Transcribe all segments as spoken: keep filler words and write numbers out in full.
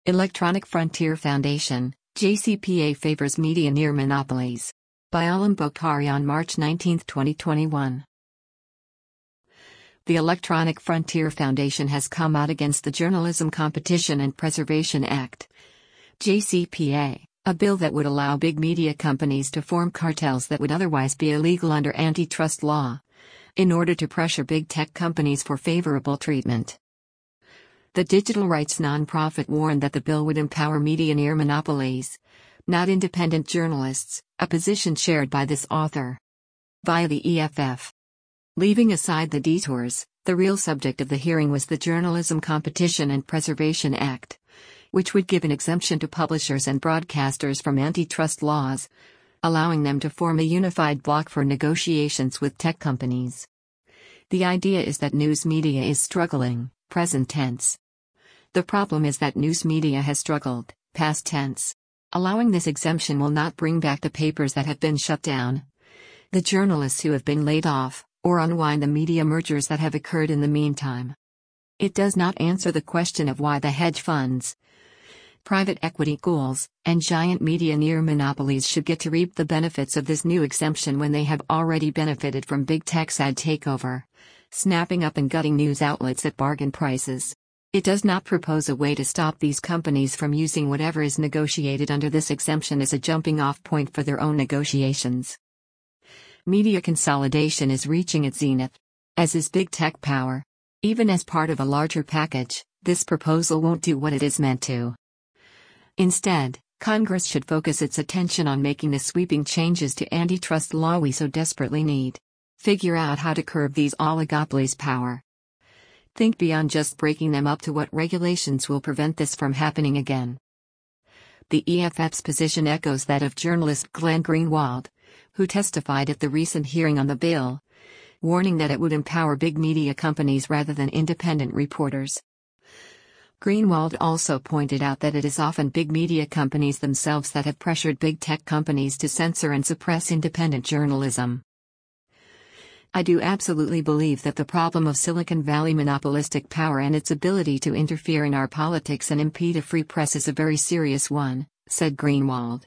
Electronic Frontier Foundation, J C P A favors media near monopolies. By Alam Bokhari on March nineteenth, twenty twenty-one. The Electronic Frontier Foundation has come out against the Journalism Competition and Preservation Act, J C P A, a bill that would allow big media companies to form cartels that would otherwise be illegal under antitrust law, in order to pressure big tech companies for favorable treatment. The digital rights nonprofit warned that the bill would empower media near monopolies, not independent journalists, a position shared by this author. Via the E F F. Leaving aside the detours, the real subject of the hearing was the Journalism Competition and Preservation Act, which would give an exemption to publishers and broadcasters from antitrust laws, allowing them to form a unified bloc for negotiations with tech companies. The idea is that news media is struggling, present tense. The problem is that news media has struggled, past tense. Allowing this exemption will not bring back the papers that have been shut down, the journalists who have been laid off, or unwind the media mergers that have occurred in the meantime. It does not answer the question of why the hedge funds, private equity ghouls, and giant media near monopolies should get to reap the benefits of this new exemption when they have already benefited from big tech's ad takeover, snapping up and gutting news outlets at bargain prices. It does not propose a way to stop these companies from using whatever is negotiated under this exemption as a jumping-off point for their own negotiations. Media consolidation is reaching its zenith, as is big tech power. Even as part of a larger package, this proposal won't do what it is meant to. Instead, Congress should focus its attention on making the sweeping changes to antitrust law we so desperately need. Figure out how to curb these oligopolies' power. Think beyond just breaking them up to what regulations will prevent this from happening again. The E F F's position echoes that of journalist Glenn Greenwald, who testified at the recent hearing on the bill, warning that it would empower big media companies rather than independent reporters. Greenwald also pointed out that it is often big media companies themselves that have pressured big tech companies to censor and suppress independent journalism. I do absolutely believe that the problem of Silicon Valley monopolistic power and its ability to interfere in our politics and impede a free press is a very serious one, said Greenwald.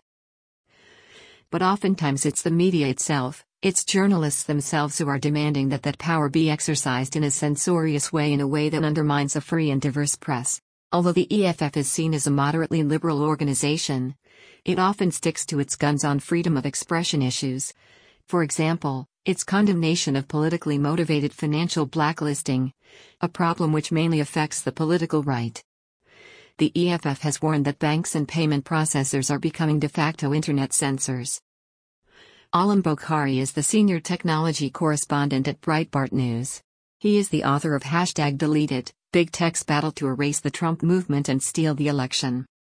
But oftentimes it's the media itself, it's journalists themselves who are demanding that that power be exercised in a censorious way, in a way that undermines a free and diverse press. Although the E F F is seen as a moderately liberal organization, it often sticks to its guns on freedom of expression issues. For example, its condemnation of politically motivated financial blacklisting, a problem which mainly affects the political right. The E F F has warned that banks and payment processors are becoming de facto internet censors. Alam Bokhari is the senior technology correspondent at Breitbart News. He is the author of Hashtag Deleted, Big Tech's Battle to Erase the Trump Movement and Steal the Election.